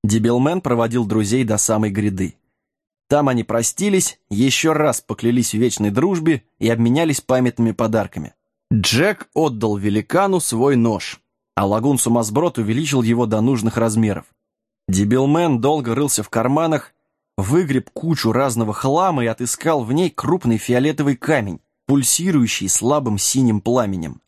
Дибелмен проводил друзей до самой гряды. Там они простились, еще раз поклялись в вечной дружбе и обменялись памятными подарками. Джек отдал великану свой нож, а лагун-сумасброд увеличил его до нужных размеров. Дибелмен долго рылся в карманах, выгреб кучу разного хлама и отыскал в ней крупный фиолетовый камень, пульсирующий слабым синим пламенем.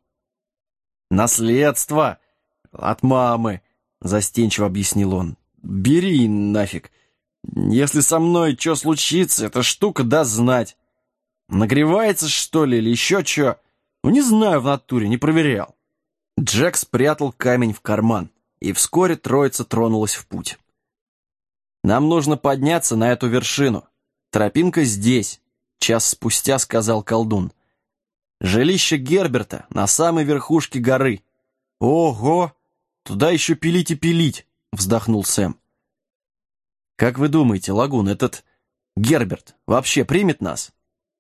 «Наследство от мамы», — застенчиво объяснил он. «Бери нафиг. Если со мной что случится, эта штука даст знать. Нагревается, что ли, или еще что? Ну, не знаю в натуре, не проверял». Джек спрятал камень в карман, и вскоре троица тронулась в путь. «Нам нужно подняться на эту вершину. Тропинка здесь», — час спустя сказал колдун. «Жилище Герберта на самой верхушке горы». «Ого! Туда еще пилить и пилить», — вздохнул Сэм. «Как вы думаете, лагун, этот Герберт вообще примет нас?»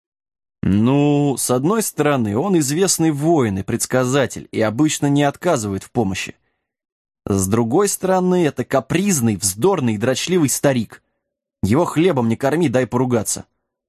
«Ну, с одной стороны, он известный воин и предсказатель, и обычно не отказывает в помощи. С другой стороны, это капризный, вздорный и дрочливый старик. Его хлебом не корми, дай поругаться».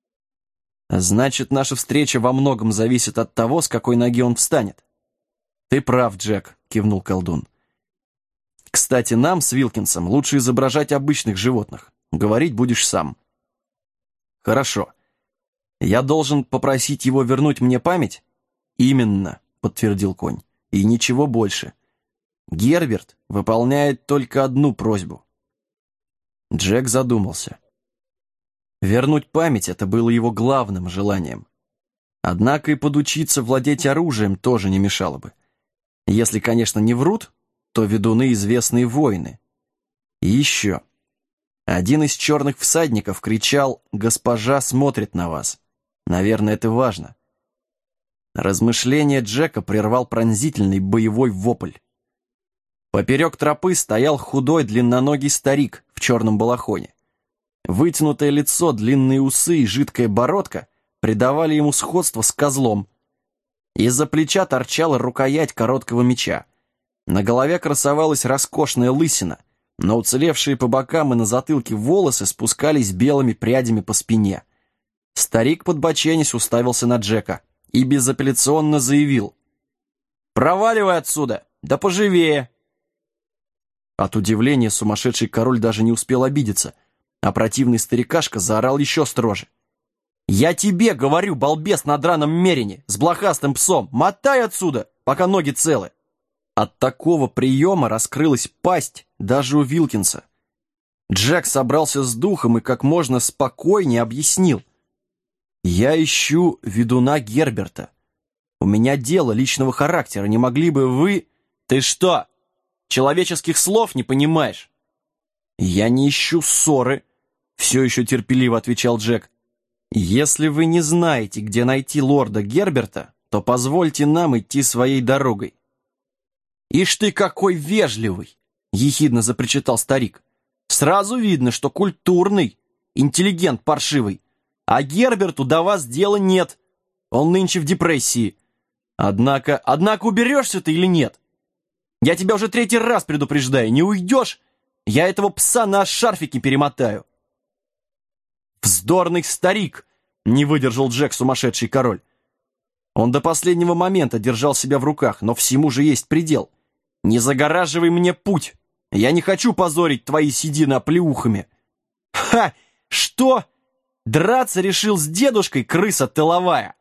«Значит, наша встреча во многом зависит от того, с какой ноги он встанет». «Ты прав, Джек», — кивнул колдун. «Кстати, нам с Вилкинсом лучше изображать обычных животных. Говорить будешь сам». «Хорошо. Я должен попросить его вернуть мне память?» «Именно», — подтвердил конь. «И ничего больше. Герберт выполняет только одну просьбу». Джек задумался. Вернуть память — это было его главным желанием. Однако и подучиться владеть оружием тоже не мешало бы. Если, конечно, не врут, то ведуны — известные воины. И еще. Один из черных всадников кричал: «Госпожа смотрит на вас». Наверное, это важно. Размышление Джека прервал пронзительный боевой вопль. Поперек тропы стоял худой длинноногий старик в черном балахоне. Вытянутое лицо, длинные усы и жидкая бородка придавали ему сходство с козлом. Из-за плеча торчала рукоять короткого меча. На голове красовалась роскошная лысина, но уцелевшие по бокам и на затылке волосы спускались белыми прядями по спине. Старик, подбоченясь, уставился на Джека и безапелляционно заявил: «Проваливай отсюда, да поживее!» От удивления сумасшедший король даже не успел обидеться, а противный старикашка заорал еще строже: «Я тебе говорю, балбес на драном мерине, с блохастым псом, мотай отсюда, пока ноги целы!» От такого приема раскрылась пасть даже у Вилкинса. Джек собрался с духом и как можно спокойнее объяснил: «Я ищу ведуна Герберта. У меня дело личного характера, не могли бы вы...» «Ты что, человеческих слов не понимаешь?» «Я не ищу ссоры», — все еще терпеливо отвечал Джек. «Если вы не знаете, где найти лорда Герберта, то позвольте нам идти своей дорогой». «Ишь ты какой вежливый!» — ехидно запричитал старик. «Сразу видно, что культурный, интеллигент паршивый. А Герберту до вас дела нет. Он нынче в депрессии. Однако уберешься ты или нет? Я тебя уже 3-й раз предупреждаю. Не уйдешь, я этого пса на шарфике перемотаю». «Вздорный старик!» — не выдержал Джек, сумасшедший король. Он до последнего момента держал себя в руках, но всему же есть предел. «Не загораживай мне путь! Я не хочу позорить твои седины оплеухами!» «Ха! Что? Драться решил с дедушкой, крыса тыловая?»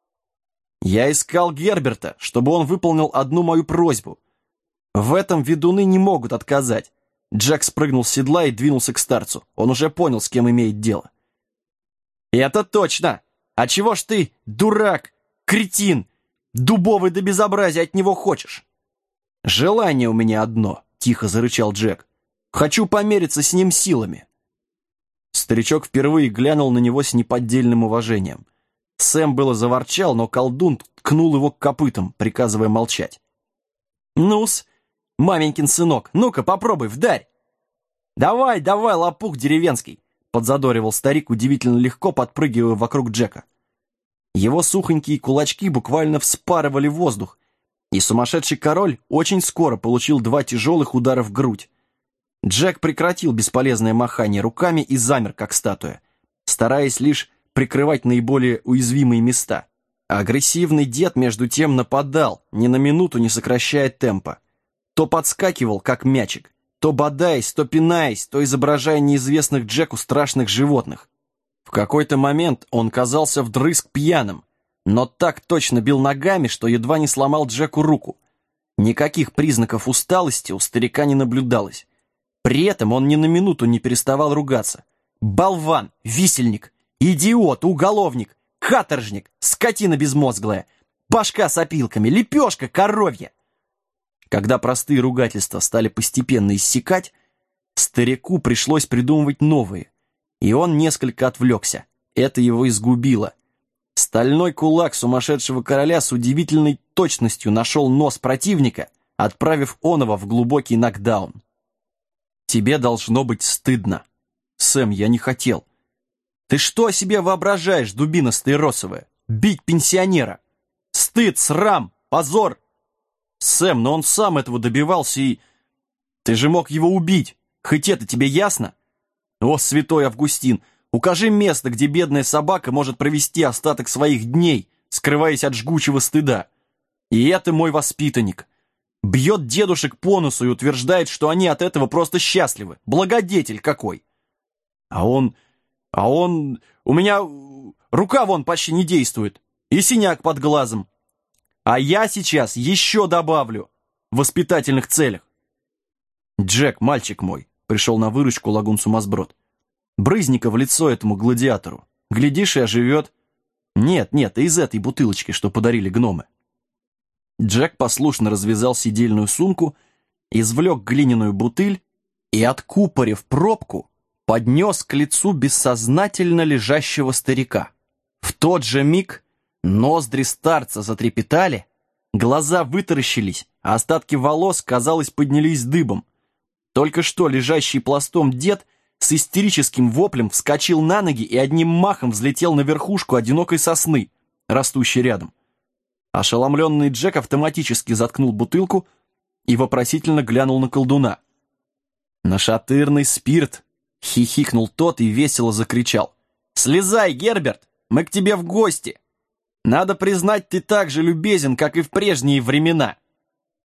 «Я искал Герберта, чтобы он выполнил одну мою просьбу. В этом ведуны не могут отказать». Джек спрыгнул с седла и двинулся к старцу. Он уже понял, с кем имеет дело. «Это точно! А чего ж ты, дурак, кретин, дубовый до безобразия от него хочешь?» «Желание у меня одно», — тихо зарычал Джек. «Хочу помериться с ним силами». Старичок впервые глянул на него с неподдельным уважением. Сэм было заворчал, но колдун ткнул его копытом, приказывая молчать. «Ну-с, маменькин сынок, ну-ка попробуй, вдарь!» «Давай, давай, лопух деревенский!» — подзадоривал старик, удивительно легко подпрыгивая вокруг Джека. Его сухонькие кулачки буквально вспарывали воздух, и сумасшедший король очень скоро получил 2 тяжелых удара в грудь. Джек прекратил бесполезное махание руками и замер, как статуя, стараясь лишь прикрывать наиболее уязвимые места. Агрессивный дед, между тем, нападал, ни на минуту не сокращая темпа. То подскакивал, как мячик, то бодаясь, то пинаясь, то изображая неизвестных Джеку страшных животных. В какой-то момент он казался вдрызг пьяным, но так точно бил ногами, что едва не сломал Джеку руку. Никаких признаков усталости у старика не наблюдалось. При этом он ни на минуту не переставал ругаться. «Болван! Висельник! Идиот! Уголовник! Каторжник! Скотина безмозглая! Башка с опилками! Лепешка коровья!» Когда простые ругательства стали постепенно иссякать, старику пришлось придумывать новые, и он несколько отвлекся. Это его изгубило. Стальной кулак сумасшедшего короля с удивительной точностью нашел нос противника, отправив оного в глубокий нокдаун. «Тебе должно быть стыдно. Сэм, я не хотел. Ты что о себе воображаешь, дубина стаиросовая? Бить пенсионера? Стыд, срам, позор! Сэм, но он сам этого добивался и... Ты же мог его убить, хоть это тебе ясно? О, святой Августин, укажи место, где бедная собака может провести остаток своих дней, скрываясь от жгучего стыда. И это мой воспитанник. Бьет дедушек по носу и утверждает, что они от этого просто счастливы. Благодетель какой! А он... У меня рука вон почти не действует. И синяк под глазом. А я сейчас еще добавлю. В воспитательных целях. Джек, мальчик мой, пришел на выручку лагун-сумасброд. Брызни-ка в лицо этому гладиатору. Глядишь, и оживет. Нет, из этой бутылочки, что подарили гномы. Джек послушно развязал сидельную сумку, извлек глиняную бутыль и, откупорив пробку, поднес к лицу бессознательно лежащего старика. В тот же миг ноздри старца затрепетали, глаза вытаращились, а остатки волос, казалось, поднялись дыбом. Только что лежащий пластом дед с истерическим воплем вскочил на ноги и одним махом взлетел на верхушку одинокой сосны, растущей рядом. Ошеломленный Джек автоматически заткнул бутылку и вопросительно глянул на колдуна. «Нашатырный спирт!» — хихикнул тот и весело закричал. «Слезай, Герберт, мы к тебе в гости! Надо признать, ты так же любезен, как и в прежние времена!»